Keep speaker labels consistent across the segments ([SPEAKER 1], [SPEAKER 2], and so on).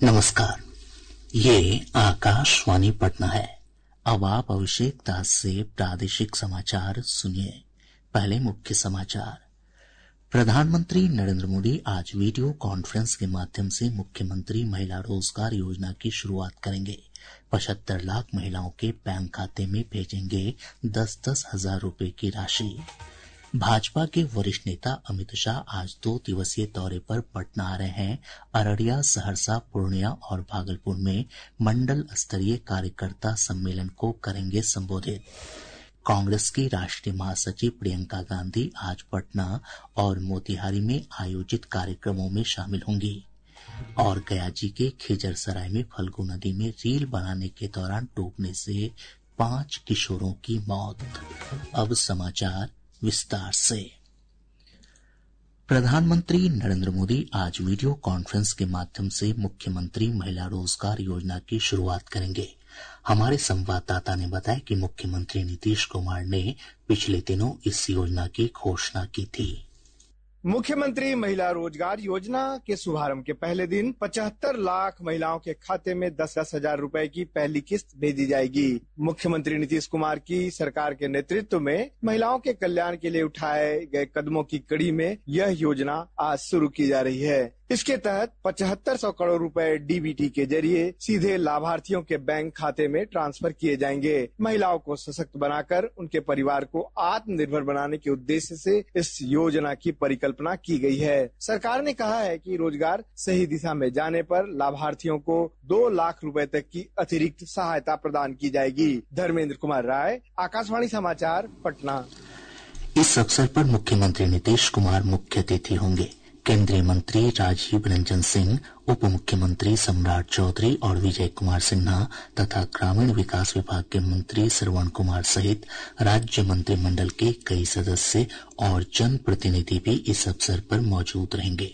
[SPEAKER 1] नमस्कार, ये आकाशवाणी पटना है। अब आप अभिषेक दास से प्रादेशिक समाचार सुनिए। पहले मुख्य समाचार। प्रधानमंत्री नरेंद्र मोदी आज वीडियो कॉन्फ्रेंस के माध्यम से मुख्यमंत्री महिला रोजगार योजना की शुरुआत करेंगे। 75 लाख महिलाओं के बैंक खाते में भेजेंगे 10-10 हजार रूपये की राशि। भाजपा के वरिष्ठ नेता अमित शाह आज 2 दिवसीय दौरे पर पटना आ रहे हैं। अररिया, सहरसा, पूर्णिया और भागलपुर में मंडल स्तरीय कार्यकर्ता सम्मेलन को करेंगे संबोधित। कांग्रेस की राष्ट्रीय महासचिव प्रियंका गांधी आज पटना और मोतिहारी में आयोजित कार्यक्रमों में शामिल होंगी। और गयाजी के खिजरसराय में फल्गु नदी में रील बनाने के दौरान डूबने से 5 किशोरों की मौत। अब समाचार विस्तार से। प्रधानमंत्री नरेंद्र मोदी आज वीडियो कॉन्फ्रेंस के माध्यम से मुख्यमंत्री महिला रोजगार योजना की शुरुआत करेंगे। हमारे संवाददाता ने बताया कि मुख्यमंत्री नीतीश कुमार ने पिछले दिनों इस योजना की घोषणा की थी।
[SPEAKER 2] मुख्यमंत्री महिला रोजगार योजना के शुभारंभ के पहले दिन 75 लाख महिलाओं के खाते में 10-10 हजार रूपये की पहली किस्त भेजी जाएगी। मुख्यमंत्री नीतीश कुमार की सरकार के नेतृत्व में महिलाओं के कल्याण के लिए उठाए गए कदमों की कड़ी में यह योजना आज शुरू की जा रही है। इसके तहत 7500 करोड़ रुपए डीबीटी के जरिए सीधे लाभार्थियों के बैंक खाते में ट्रांसफर किए जाएंगे। महिलाओं को सशक्त बनाकर उनके परिवार को आत्मनिर्भर बनाने के उद्देश्य से इस योजना की परिकल्पना की गई है। सरकार ने कहा है कि रोजगार सही दिशा में जाने पर लाभार्थियों को 2 लाख रुपए तक की अतिरिक्त सहायता प्रदान की जाएगी। धर्मेंद्र कुमार राय, आकाशवाणी समाचार, पटना।
[SPEAKER 1] इस अवसर पर मुख्यमंत्री नीतीश कुमार मुख्य अतिथि होंगे। केंद्रीय मंत्री राजीव रंजन सिंह, उप मुख्यमंत्री सम्राट चौधरी और विजय कुमार सिन्हा तथा ग्रामीण विकास विभाग के मंत्री श्रवण कुमार सहित राज्य मंत्रिमंडल के कई सदस्य और जनप्रतिनिधि भी इस अवसर पर मौजूद रहेंगे।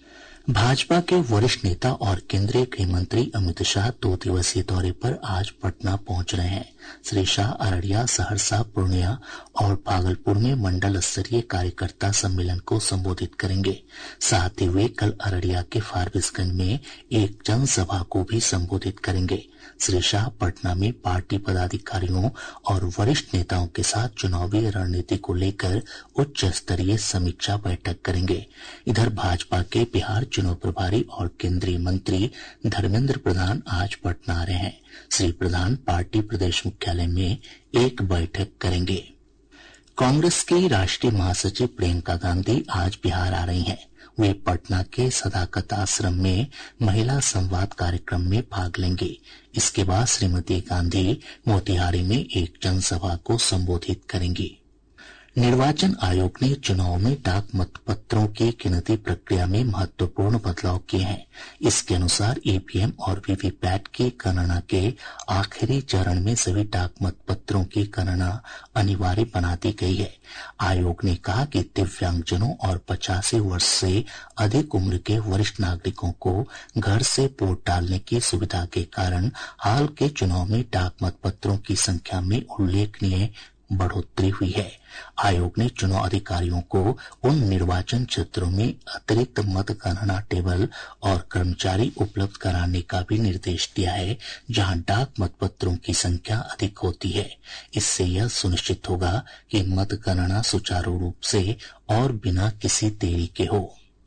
[SPEAKER 1] भाजपा के वरिष्ठ नेता और केंद्रीय गृह मंत्री अमित शाह 2 दिवसीय दौरे पर आज पटना पहुंच रहे हैं। श्री शाह अररिया, सहरसा, पूर्णिया और भागलपुर में मंडल स्तरीय कार्यकर्ता सम्मेलन को संबोधित करेंगे। साथ ही वे कल अररिया के फारबिसगंज में एक जनसभा को भी संबोधित करेंगे। श्री शाह पटना में पार्टी पदाधिकारियों और वरिष्ठ नेताओं के साथ चुनावी रणनीति को लेकर उच्च स्तरीय समीक्षा बैठक करेंगे। इधर भाजपा के बिहार चुनाव प्रभारी और केंद्रीय मंत्री धर्मेंद्र प्रधान आज पटना आ रहे हैं। श्री प्रधान पार्टी प्रदेश मुख्यालय में एक बैठक करेंगे। कांग्रेस की राष्ट्रीय महासचिव प्रियंका गांधी आज बिहार आ रही हैं। वे पटना के सदाकत आश्रम में महिला संवाद कार्यक्रम में भाग लेंगे। इसके बाद श्रीमती गांधी मोतिहारी में एक जनसभा को संबोधित करेंगी। निर्वाचन आयोग ने चुनाव में डाक मतपत्रों की गिनती प्रक्रिया में महत्वपूर्ण बदलाव किए हैं। इसके अनुसार ईवीएम और वीवीपैट की गणना के आखिरी चरण में सभी डाक मतपत्रों की गणना अनिवार्य बना दी गई है। आयोग ने कहा कि दिव्यांगजनों और 85 वर्ष से अधिक उम्र के वरिष्ठ नागरिकों को घर से वोट डालने की सुविधा के कारण हाल के चुनाव में डाक मतपत्रों की संख्या में उल्लेखनीय बढ़ोतरी हुई है। आयोग ने चुनाव अधिकारियों को उन निर्वाचन क्षेत्रों में अतिरिक्त मतगणना टेबल और कर्मचारी उपलब्ध कराने का भी निर्देश दिया है जहां डाक मतपत्रों की संख्या अधिक होती है। इससे यह सुनिश्चित होगा कि मतगणना सुचारू रूप से और बिना किसी देरी के हो।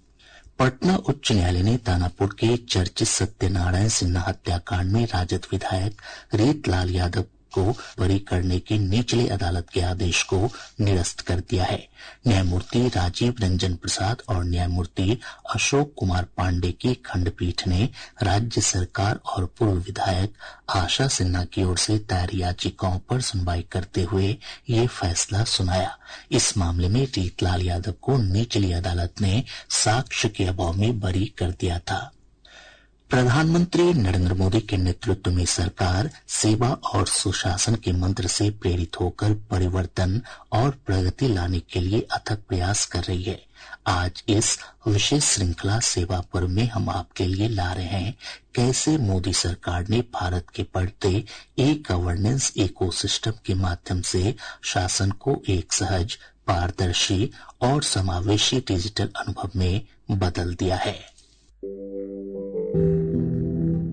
[SPEAKER 1] पटना उच्च न्यायालय ने दानापुर के चर्चित सत्यनारायण सिन्हा हत्याकांड में राजद विधायक रीतलाल यादव को बरी करने के निचली अदालत के आदेश को निरस्त कर दिया है। न्यायमूर्ति राजीव रंजन प्रसाद और न्यायमूर्ति अशोक कुमार पांडे की खंडपीठ ने राज्य सरकार और पूर्व विधायक आशा सिन्हा की ओर से दायर याचिकाओं पर सुनवाई करते हुए ये फैसला सुनाया। इस मामले में रीतलाल यादव को निचली अदालत ने साक्ष्य के अभाव में बरी कर दिया था। प्रधानमंत्री नरेंद्र मोदी के नेतृत्व में सरकार सेवा और सुशासन के मंत्र से प्रेरित होकर परिवर्तन और प्रगति लाने के लिए अथक प्रयास कर रही है। आज इस विशेष श्रृंखला सेवा पर्व में हम आपके लिए ला रहे हैं कैसे मोदी सरकार ने भारत के बढ़ते ई-गवर्नेंस इकोसिस्टम के माध्यम से शासन को एक सहज, पारदर्शी और समावेशी डिजिटल अनुभव में बदल दिया है।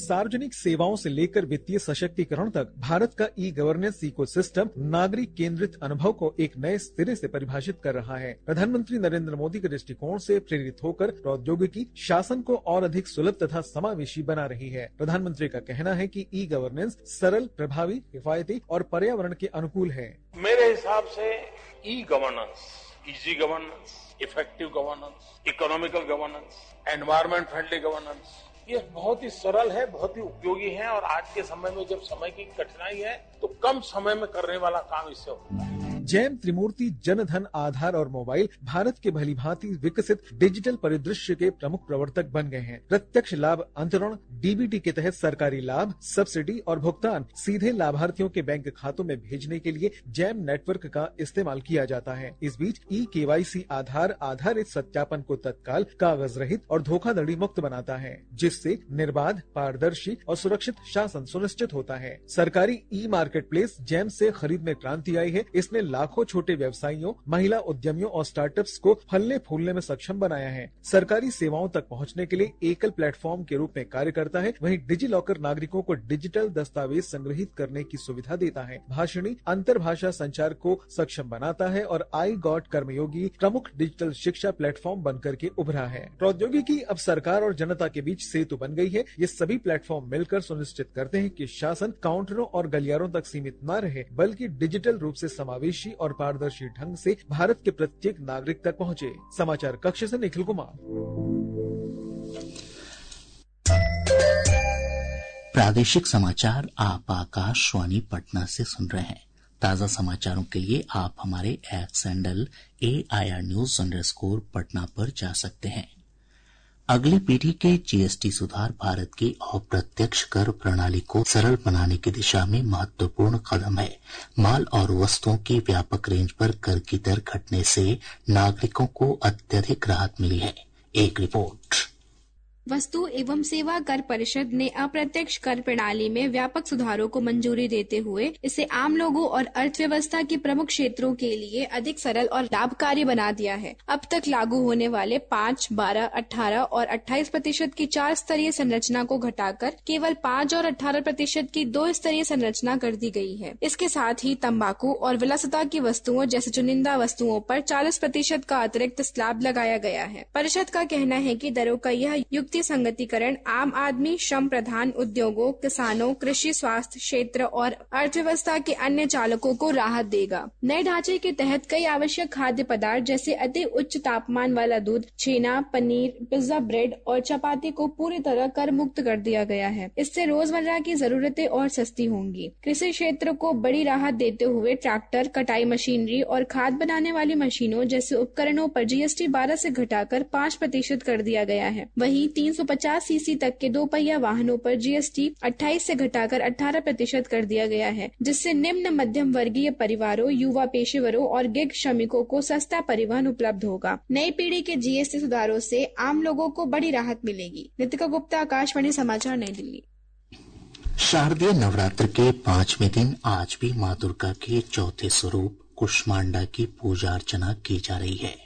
[SPEAKER 3] सार्वजनिक सेवाओं से लेकर वित्तीय सशक्तिकरण तक भारत का ई गवर्नेंस इकोसिस्टम नागरिक केंद्रित अनुभव को एक नए सिरे से परिभाषित कर रहा है। प्रधानमंत्री नरेंद्र मोदी के दृष्टिकोण से प्रेरित होकर प्रौद्योगिकी शासन को और अधिक सुलभ तथा समावेशी बना रही है। प्रधानमंत्री का कहना है कि ई गवर्नेंस सरल, प्रभावी, किफायती और पर्यावरण के अनुकूल है।
[SPEAKER 4] मेरे हिसाब से e governance, easy governance, effective governance, economical governance, environment friendly governance, ये बहुत ही सरल है, बहुत ही उपयोगी है और आज के समय में जब समय की कठिनाई है तो कम समय में करने वाला काम इससे होता है।
[SPEAKER 3] जैम त्रिमूर्ति जन धन, आधार और मोबाइल भारत के भलीभांति विकसित डिजिटल परिदृश्य के प्रमुख प्रवर्तक बन गए हैं। प्रत्यक्ष लाभ अंतरण, डीबीटी के तहत सरकारी लाभ, सब्सिडी और भुगतान सीधे लाभार्थियों के बैंक खातों में भेजने के लिए जैम नेटवर्क का इस्तेमाल किया जाता है। इस बीच ई-केवाईसी आधार आधारित सत्यापन को तत्काल, कागज रहित और धोखाधड़ी मुक्त बनाता है, जिससे निर्बाध, पारदर्शी और सुरक्षित शासन सुनिश्चित होता है। सरकारी ई मार्केट प्लेस जैम से खरीद में क्रांति आई है। इसने लाखों छोटे व्यवसायियों, महिला उद्यमियों और स्टार्टअप्स को फलने फूलने में सक्षम बनाया है। सरकारी सेवाओं तक पहुंचने के लिए एकल प्लेटफॉर्म के रूप में कार्य करता है। वहीं डिजी लॉकर नागरिकों को डिजिटल दस्तावेज संग्रहित करने की सुविधा देता है। भाषणी अंतर्भाषा संचार को सक्षम बनाता है और आई गॉट कर्मयोगी प्रमुख डिजिटल शिक्षा प्लेटफॉर्म बनकर के उभरा है। प्रौद्योगिकी अब सरकार और जनता के बीच सेतु बन गई है। ये सभी प्लेटफॉर्म मिलकर सुनिश्चित करते हैं कि शासन काउंटरों और गलियारों तक सीमित न रहे, बल्कि डिजिटल रूप से समावेशी और पारदर्शी ढंग से भारत के प्रत्येक नागरिक तक पहुंचे। समाचार कक्ष से निखिल कुमार।
[SPEAKER 1] प्रादेशिक समाचार आप आकाशवाणी पटना से सुन रहे हैं। ताज़ा समाचारों के लिए आप हमारे X handle AIR News_ Patna पर जा सकते हैं। अगली पीढ़ी के जीएसटी सुधार भारत की अप्रत्यक्ष कर प्रणाली को सरल बनाने की दिशा में महत्वपूर्ण कदम है। माल और वस्तुओं की व्यापक रेंज पर कर की दर घटने से नागरिकों को अत्यधिक राहत मिली है। एक रिपोर्ट।
[SPEAKER 5] वस्तु एवं सेवा कर परिषद ने अप्रत्यक्ष कर प्रणाली में व्यापक सुधारों को मंजूरी देते हुए इसे आम लोगों और अर्थव्यवस्था के प्रमुख क्षेत्रों के लिए अधिक सरल और लाभकारी बना दिया है। अब तक लागू होने वाले 5, 12, 18 और 28% की 4 स्तरीय संरचना को घटाकर केवल 5 और 18% की 2 स्तरीय संरचना कर दी गई है। इसके साथ ही तंबाकू और विलासिता की वस्तुओं जैसे चुनिंदा वस्तुओं पर 40% का अतिरिक्त स्लैब लगाया गया है। परिषद का कहना है कि दरों का यह युक्ति संगतिकरण आम आदमी, श्रम प्रधान उद्योगों, किसानों, कृषि, स्वास्थ्य क्षेत्र और अर्थव्यवस्था के अन्य चालकों को राहत देगा। नए ढांचे के तहत कई आवश्यक खाद्य पदार्थ जैसे अति उच्च तापमान वाला दूध, छेना, पनीर, पिज्जा, ब्रेड और चपाती को पूरी तरह कर मुक्त कर दिया गया है। इससे रोजमर्रा की जरूरतें और सस्ती होंगी। कृषि क्षेत्र को बड़ी राहत देते हुए ट्रैक्टर, कटाई मशीनरी और खाद बनाने वाली मशीनों जैसे उपकरणों पर GST 12 से घटाकर 5% कर दिया गया है। वहीं 350 सीसी तक के 2 पहिया वाहनों पर GST 28 से घटाकर 18% कर दिया गया है, जिससे निम्न मध्यम वर्गीय परिवारों, युवा पेशेवरों और गिग श्रमिकों को सस्ता परिवहन उपलब्ध होगा। नई पीढ़ी के GST सुधारों से आम लोगों को बड़ी राहत मिलेगी। नितिका गुप्ता, आकाशवाणी समाचार, नई दिल्ली।
[SPEAKER 1] शारदीय नवरात्र के 5वें दिन आज भी माँ दुर्गा के चौथे स्वरूप कुष्मांडा की पूजा अर्चना की जा रही है।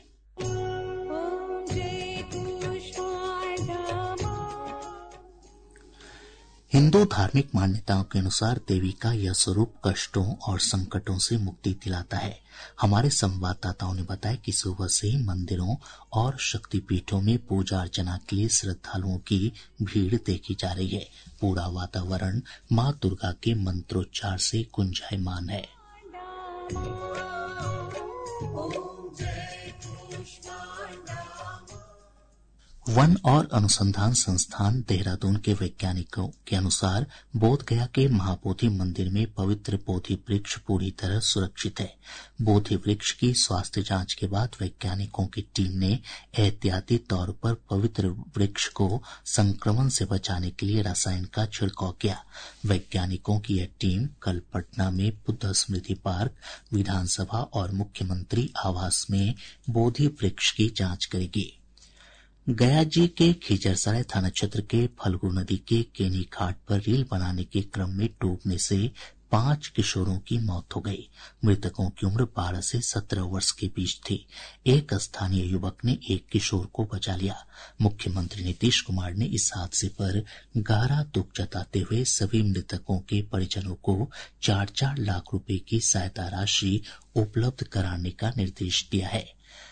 [SPEAKER 1] हिंदू धार्मिक मान्यताओं के अनुसार देवी का यह स्वरूप कष्टों और संकटों से मुक्ति दिलाता है। हमारे संवाददाताओं ने बताया कि सुबह से ही मंदिरों और शक्तिपीठों में पूजा अर्चना के लिए श्रद्धालुओं की भीड़ देखी जा रही है। पूरा वातावरण माँ दुर्गा के मंत्रोच्चार से गुंजायमान है। वन और अनुसंधान संस्थान देहरादून के वैज्ञानिकों के अनुसार बोधगया के महाबोधि मंदिर में पवित्र बोधि वृक्ष पूरी तरह सुरक्षित है। बोधि वृक्ष की स्वास्थ्य जांच के बाद वैज्ञानिकों की टीम ने एहतियाती तौर पर पवित्र वृक्ष को संक्रमण से बचाने के लिए रसायन का छिड़काव किया। वैज्ञानिकों की यह टीम कल पटना में बुद्ध स्मृति पार्क, विधानसभा और मुख्यमंत्री आवास में बोधि वृक्ष की जांच करेगी। गया जी के खिजरसराय थाना क्षेत्र के फल्गु नदी के केनी घाट पर रील बनाने के क्रम में डूबने से 5 किशोरों की मौत हो गई। मृतकों की उम्र 12 से 17 वर्ष के बीच थी। एक स्थानीय युवक ने एक किशोर को बचा लिया। मुख्यमंत्री नीतीश कुमार ने इस हादसे पर गहरा दुख जताते हुए सभी मृतकों के परिजनों को 4-4 लाख रुपए की सहायता राशि उपलब्ध कराने का निर्देश दिया है।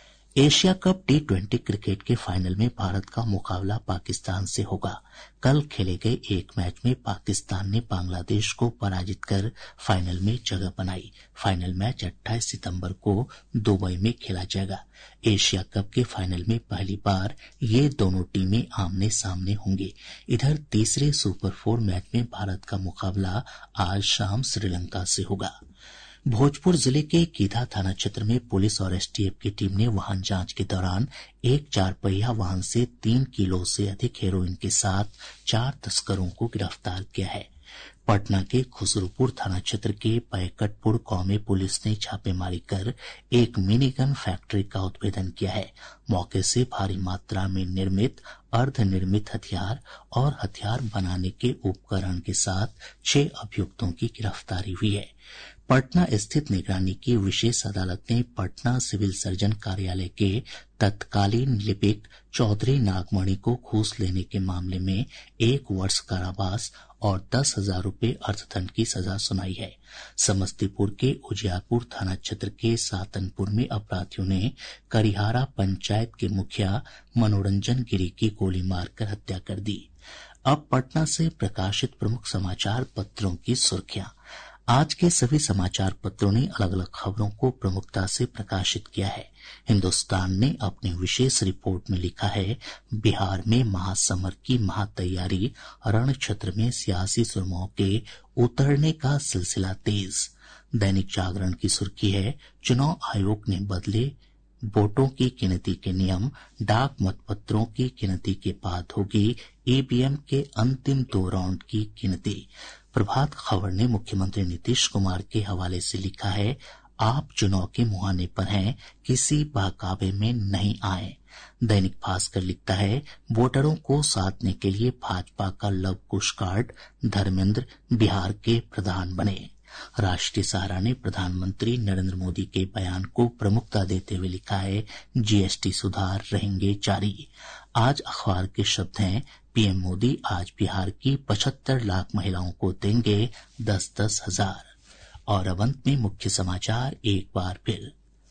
[SPEAKER 1] एशिया कप T20 क्रिकेट के फाइनल में भारत का मुकाबला पाकिस्तान से होगा। कल खेले गए एक मैच में पाकिस्तान ने बांग्लादेश को पराजित कर फाइनल में जगह बनाई। फाइनल मैच 28 सितंबर को दुबई में खेला जाएगा। एशिया कप के फाइनल में पहली बार ये दोनों टीमें आमने सामने होंगी। इधर तीसरे सुपर 4 मैच में भारत का मुकाबला आज शाम श्रीलंका से होगा। भोजपुर जिले के कीधा थाना क्षेत्र में पुलिस और एसटीएफ की टीम ने वाहन जांच के दौरान एक 4 पहिया वाहन से 3 किलो से अधिक हेरोइन के साथ 4 तस्करों को गिरफ्तार किया है। पटना के खुसरूपुर थाना क्षेत्र के पैकटपुर गांव में पुलिस ने छापेमारी कर एक मिनी गन फैक्ट्री का उद्भेदन किया है। मौके से भारी मात्रा में निर्मित अर्धनिर्मित हथियार और हथियार बनाने के उपकरण के साथ 6 अभियुक्तों की गिरफ्तारी हुई है। पटना स्थित निगरानी की विशेष अदालत ने पटना सिविल सर्जन कार्यालय के तत्कालीन लिपिक चौधरी नागमणि को घूस लेने के मामले में 1 वर्ष कारावास और 10,000 रुपये अर्थदंड की सजा सुनाई है। समस्तीपुर के उजियारपुर थाना क्षेत्र के सातनपुर में अपराधियों ने करिहारा पंचायत के मुखिया मनोरंजन गिरी की गोली मारकर हत्या कर दी। अब पटना से प्रकाशित प्रमुख समाचार पत्रों की सुर्खियां। आज के सभी समाचार पत्रों ने अलग अलग खबरों को प्रमुखता से प्रकाशित किया है। हिन्दुस्तान ने अपनी विशेष रिपोर्ट में लिखा है, बिहार में महासमर की महातैयारी, रण क्षेत्र में सियासी सुरमाओं के उतरने का सिलसिला तेज। दैनिक जागरण की सुर्खी है, चुनाव आयोग ने बदले वोटों की गिनती के नियम, डाक मतपत्रों की गिनती के बाद होगी ईवीएम के अंतिम 2 राउंड की गिनती। प्रभात खबर ने मुख्यमंत्री नीतीश कुमार के हवाले से लिखा है, आप चुनाव के मुहाने पर हैं, किसी बहकावे में नहीं आए। दैनिक भास्कर लिखता है, वोटरों को साधने के लिए भाजपा का लव कुश कार्ड, धर्मेंद्र बिहार के प्रधान बने। राष्ट्रीय सहारा ने प्रधानमंत्री नरेंद्र मोदी के बयान को प्रमुखता देते हुए लिखा है, जीएसटी सुधार रहेंगे जारी। आज अखबार के शब्द हैं, पीएम मोदी आज बिहार की 75 लाख महिलाओं को देंगे 10-10 हजार। और अब अंत में मुख्य समाचार एक बार फिर।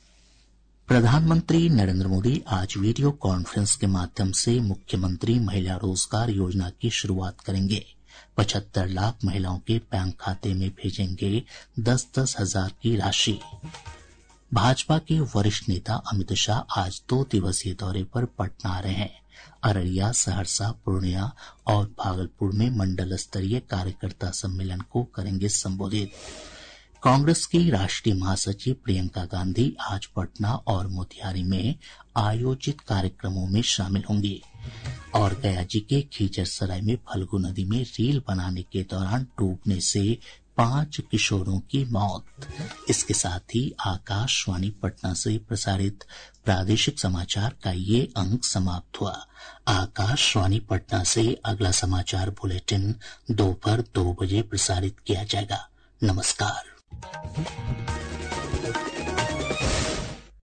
[SPEAKER 1] प्रधानमंत्री नरेंद्र मोदी आज वीडियो कॉन्फ्रेंस के माध्यम से मुख्यमंत्री महिला रोजगार योजना की शुरुआत करेंगे। 75 लाख महिलाओं के बैंक खाते में भेजेंगे 10-10 हजार की राशि। भाजपा के वरिष्ठ नेता अमित शाह आज 2 दिवसीय दौरे पर पटना आ रहे हैं। अररिया, सहरसा, पूर्णिया और भागलपुर में मंडल स्तरीय कार्यकर्ता सम्मेलन को करेंगे संबोधित। कांग्रेस की राष्ट्रीय महासचिव प्रियंका गांधी आज पटना और मोतिहारी में आयोजित कार्यक्रमों में शामिल होंगी। और गया जी के खीचरसराय में फल्गु नदी में रील बनाने के दौरान डूबने से 5 किशोरों की मौत। इसके साथ ही आकाशवाणी पटना से प्रसारित प्रादेशिक समाचार का ये अंक समाप्त हुआ। आकाशवाणी पटना से अगला समाचार बुलेटिन दोपहर 2 बजे प्रसारित किया जाएगा। नमस्कार।